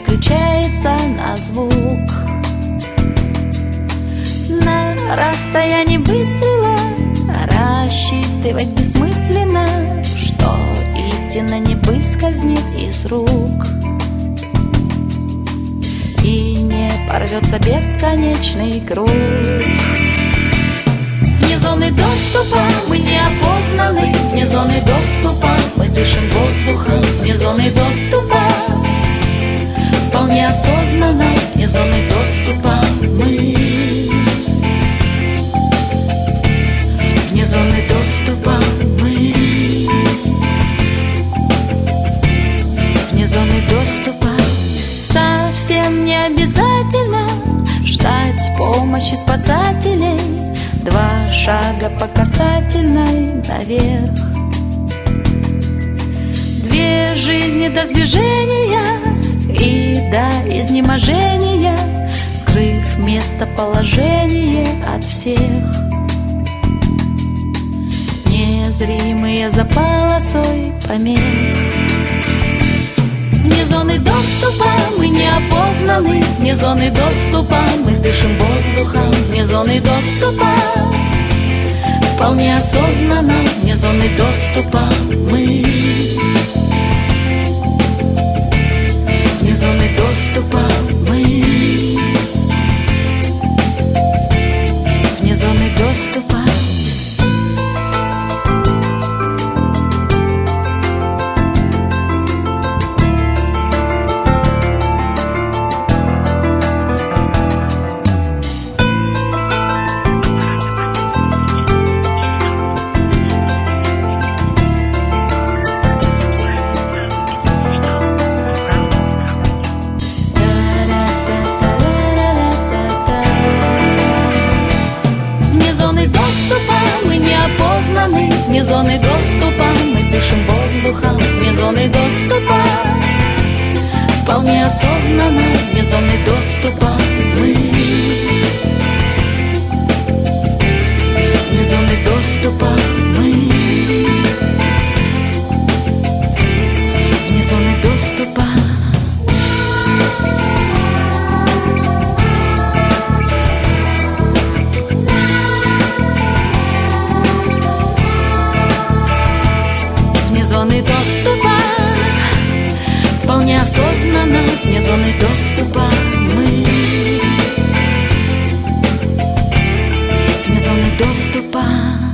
переключается на звук. На расстоянии выстрела рассчитывать бессмысленно, что истина не выскользнет из рук и не порвется бесконечный круг. Вне зоны доступа мы неопознаны, вне зоны доступа мы дышим воздухом, вне зоны доступа вполне осознанно, вне зоны доступа мы. Вне зоны доступа мы. Вне зоны доступа. Совсем не обязательно ждать помощи спасателей. 2 шага по касательной наверх. 2 жизни до сближения и до изнеможения, скрыв местоположение от всех. Незримые за полосой помех. Вне зоны доступа мы неопознаны, вне зоны доступа мы дышим воздухом, вне зоны доступа вполне осознанно, вне зоны доступа мы. Вне зоны доступа мы. Вне зоны доступа. Вне зоны доступа мы дышим воздухом, вне зоны доступа вполне осознанно, вне зоны доступа мы. Вне зоны доступа мы. Вне зоны доступа. Вне зоны доступа вполне осознанно, вне зоны доступа мы. Вне зоны доступа.